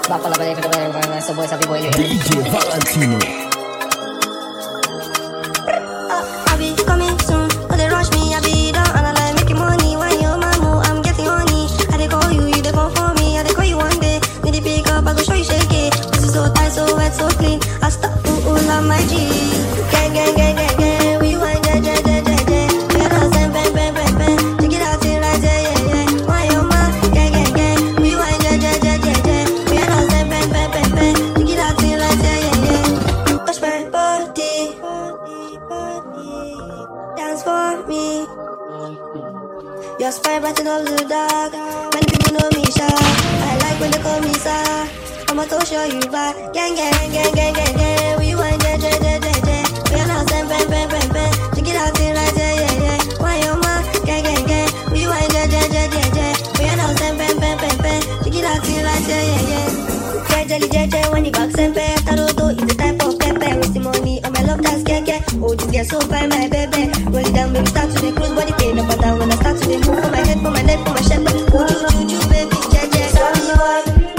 Back all up and for the better, so boys, happy boy, you hear me? DJ Valentino. I be coming soon, but they rush me, I be down and I like making money. When you're my move, I'm getting honey. I dey call you, you dey phone for me. I dey call you one day, need to pick up, I go show you shake it. This is so tight, so wet, so clean. I stop, love my G. Gang, gang, gang, gang, gang. We want gang, gang, gang, gang, gang. We are not saying bang, bang, bang, bang. Check it out, till right, yeah, yeah, yeah. Why you man, gang, gang, gang. We want gang, gang, gang, gang, gang. We are not saying bang, bang, bang, bang. Check it out, till right, yeah, yeah, yeah. Touch my body, dance for me. Your spine brighten up the dark. Many people know me shy. I like when they call me sir. I'ma to show you back. Gang, gang, gang, gang, gang, gang. We want gang, gang, gang, gang, gang. We are not saying bang, bang, bang, bang. Check it out, till right, yeah, yeah, yeah. Why you man? Gang, gang, gang. We want gang, gang, gang, gang, gang. We are not saying bang, bang, bang, bang. Check it out, till right, yeah, yeah, yeah. Jelly, jelly, when you back sempe. Taroto is the type of pepper. Wasting money on my love, that's keke. Oh, this girl so fine, my baby. Roll it down, baby, start to the cruise body pain up and down. When I start to the move for my head, for my neck, for my shepherd. Oh, choo, baby, jeje, sorry, boy.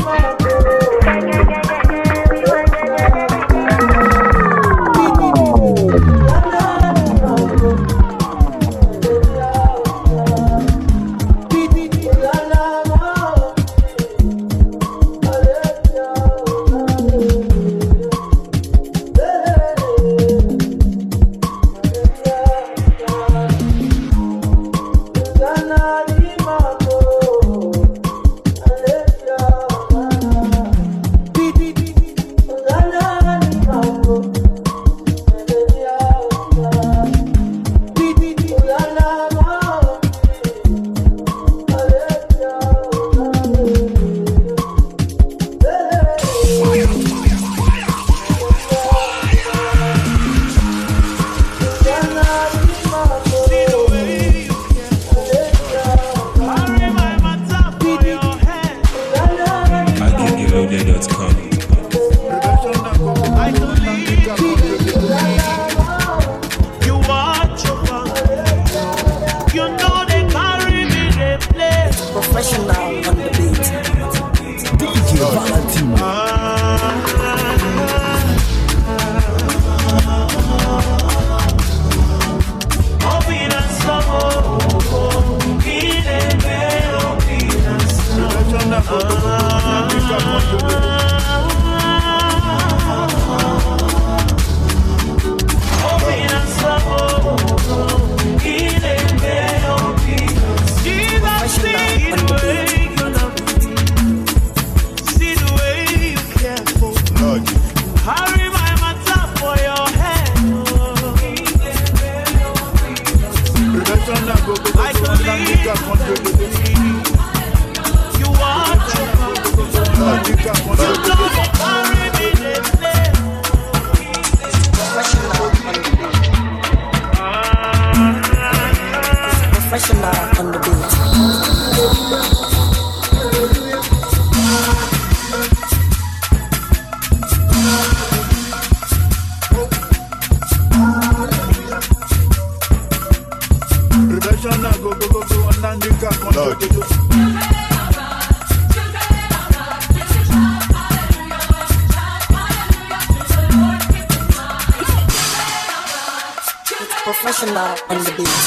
Professional on the beat.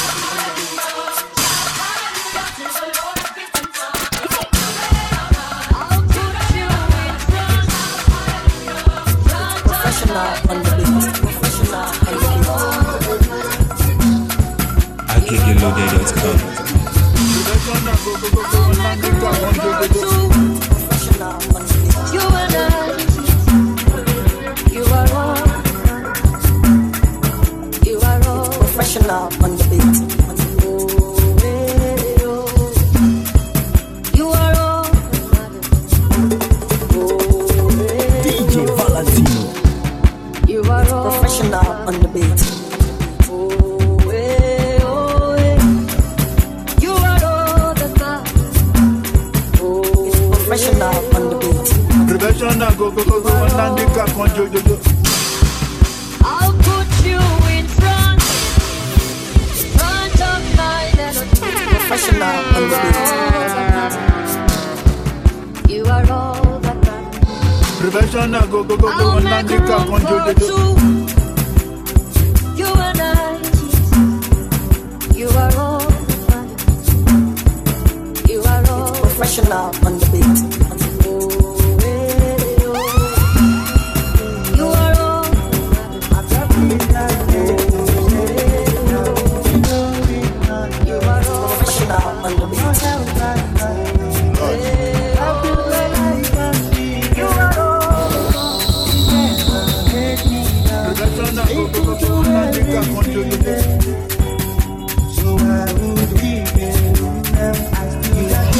Professional on the beat. Professional on the beat. IKGLoaded.com. Professional on the beat. You and I, you are one. Professional on the beat. You are all DJ Valentino. you are all Professional on the beat. you are all the time. Professional on the beat. Professional go Nandika Konjo. I'll put you in front of my little Professional on the beat. You are all that matters. Professional, go, I'll make a room for two. You and I, Jesus. You are all. You are all. Professional on the beat. You are all. You are all. Professional on the beat. You are all. Professional, go, Nandika control. So I would leave you. I still got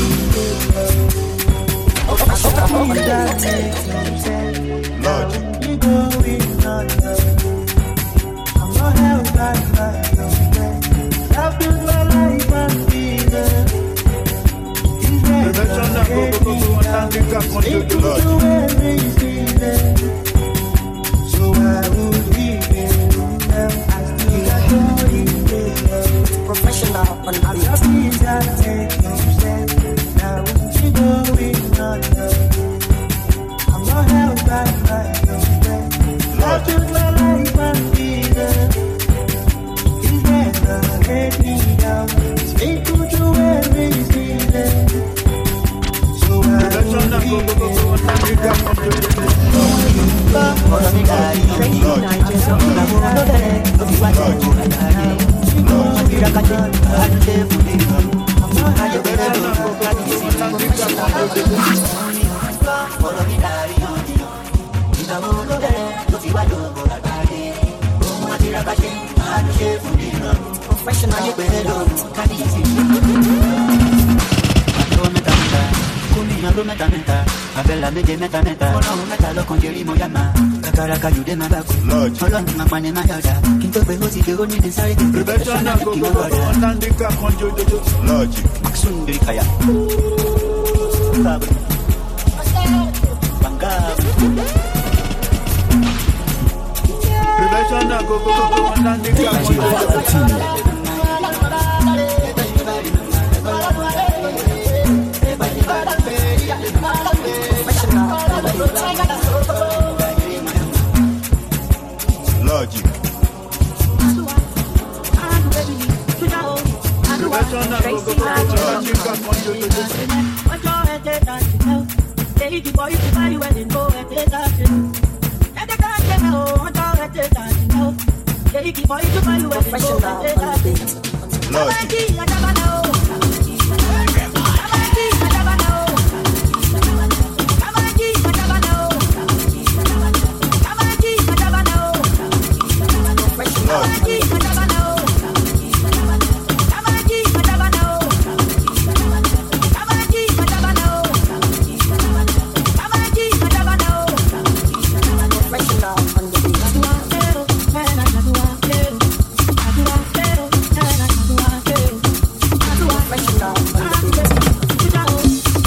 Lord, you going on. I'm not held back by no way. I've built my life on Jesus. professional, go, Nandika control. Lord, To every season. So I would leave you. I still got joy in you. Professional on the I've beat. got peace that take no sense. Now you going on. I'm not held back by no way. I built my life on Jesus. He's never let me down. He's faithful to every season. So I professional, go, Nandika control. Abella me de meta Ono meta lo conjeri moyama Kakaraka you de mabaku Olo ni mapane mayada Kinto pe hosi de oni de sare Professional, go, Nandika control. Logic. Maksundiri kaya Bangga Professional, go, Nandika DJ control. Valentino. Logic. Professional, go, Nandika control. Take it for you to buy when it go and take action. And the guy can know what I take action. Take it for you to buy when it go Professional and take on the action. beat. Logic. Professional on the beat. Professional on the beat.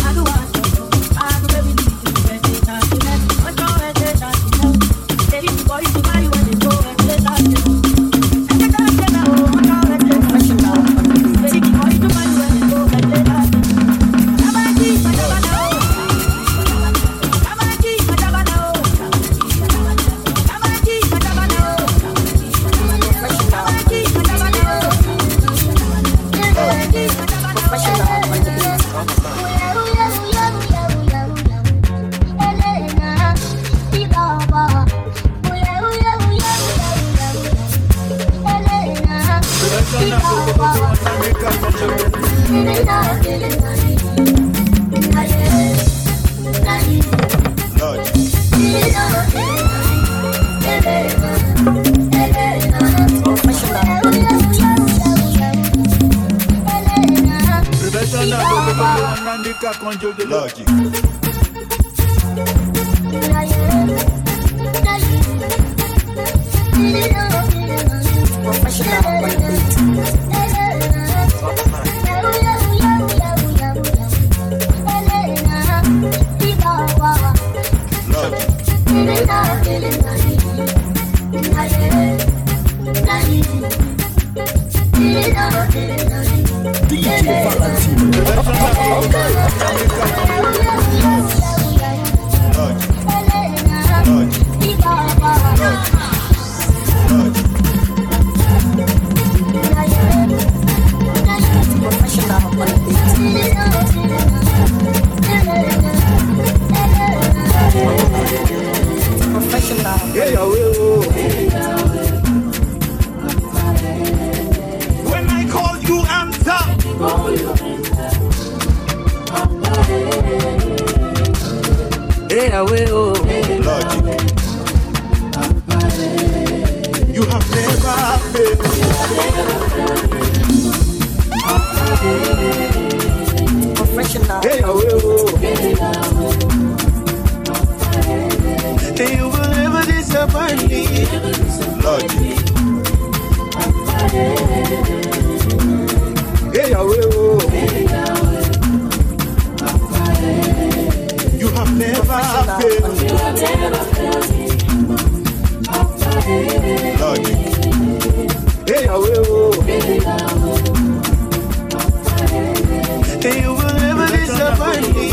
Professional on the beat. Professional on the beat. Professional on the beat. Professional, go, Nandika control. Logic. Professional on the beat. Professional, go, Nandika control. Logic. Professional on the beat. DJ Valentino. Logic. When I call you, answer. Logic. You have never failed. You will never disappoint me. Logic. You have never failed. Logic. You will never disappoint me.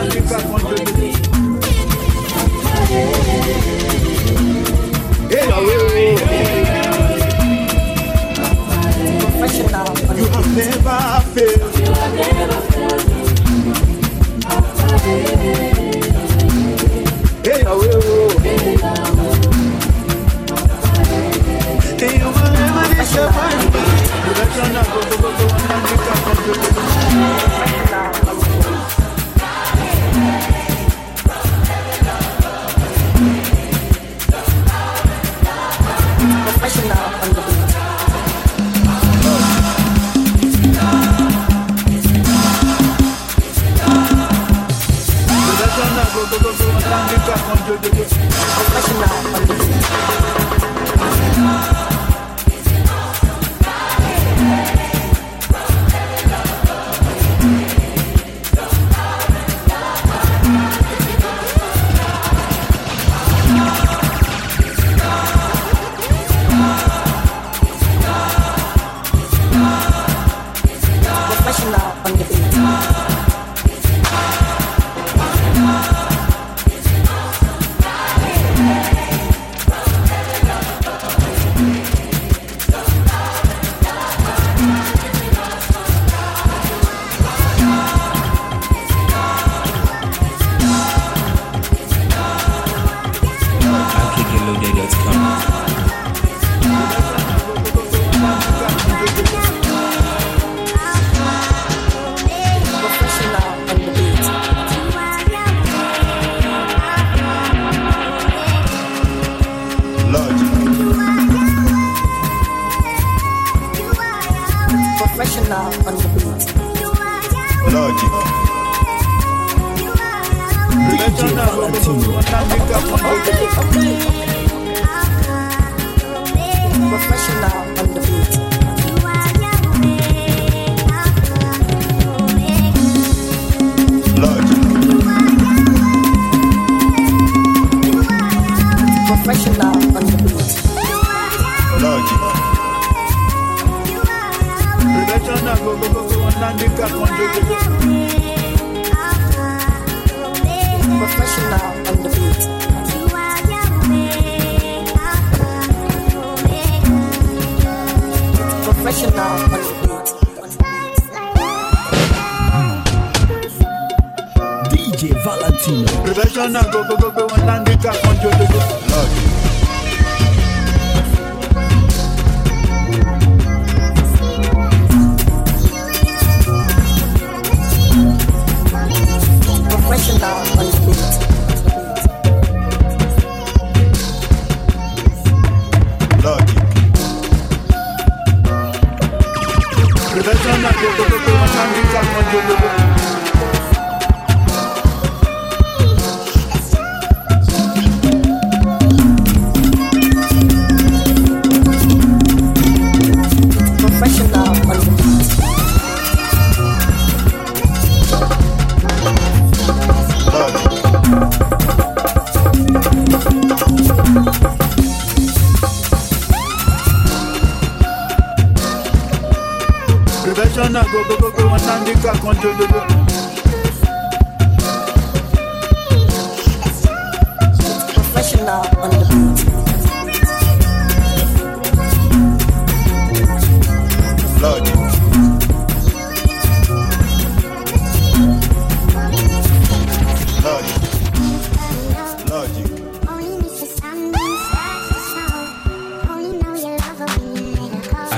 You have never failed. You will never disappoint me.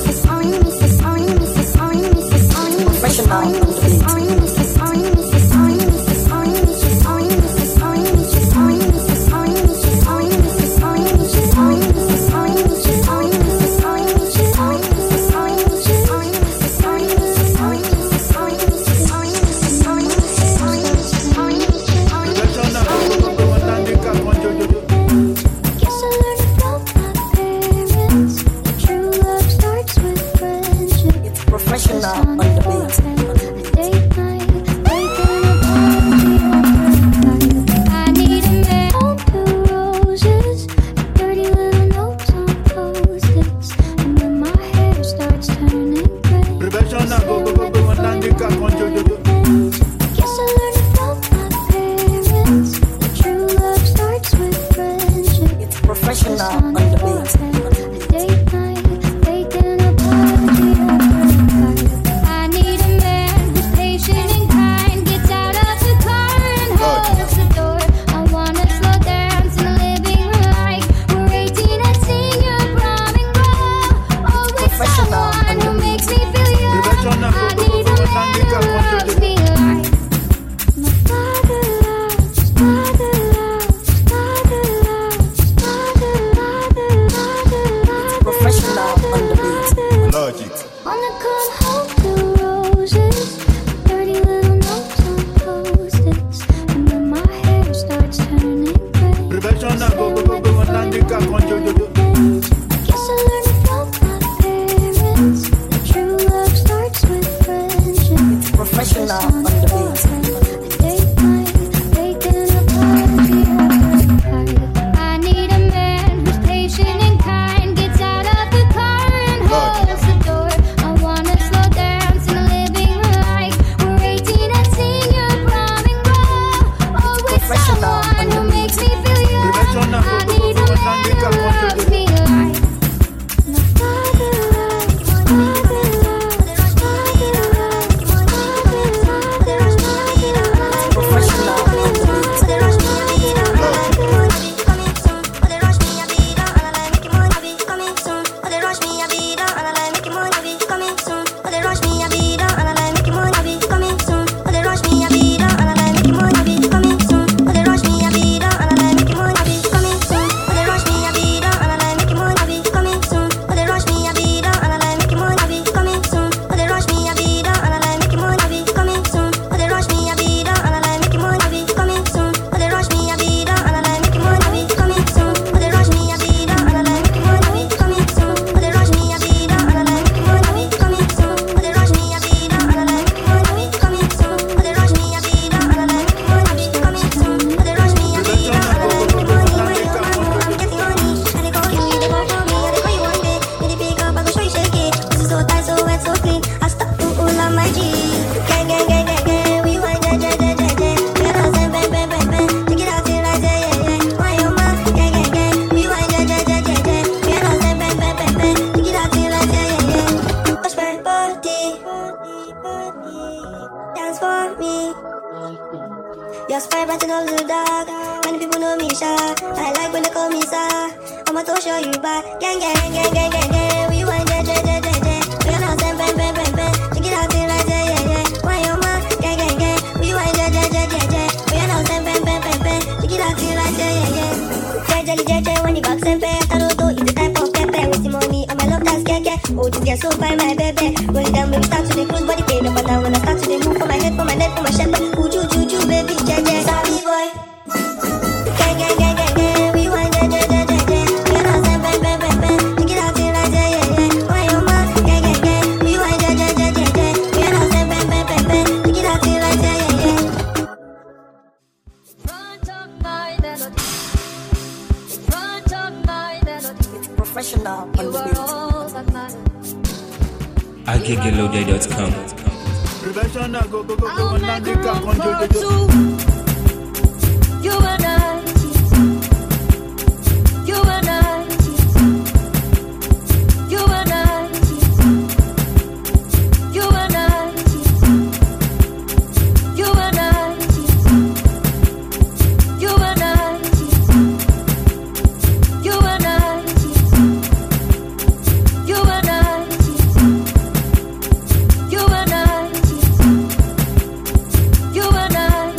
When you box and pay, I don't do it. The type of pepper with the money. I'm a love that's keke. Oh, this girl so fine, my baby. Roll it down, baby, start to the cruise, body pain up and down. When I start to the move for my head, for my neck, for my shepherd. Uju, juju, baby, jeje, sorry boy. Gang, gang, gang, gang, gang, we want jeje, jeje, jeje. Get us and bang, bang, bang, bang. Take it out till I say yeah, yeah. Why you man? Gang, gang, gang, we want jeje, jeje, jeje. Get us and bang, bang, bang, bang. Take it out till I say yeah, yeah. Front of my melody, front of my melody. It's professional on the beat. IKGelode.com. Professional, go, go, go, go, and now they can't control the You and I, you and I, you and I, you and I, you and I, you and I, you and I, you and I, you and I, you and I.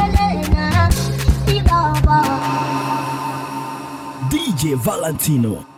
DJ Valentino.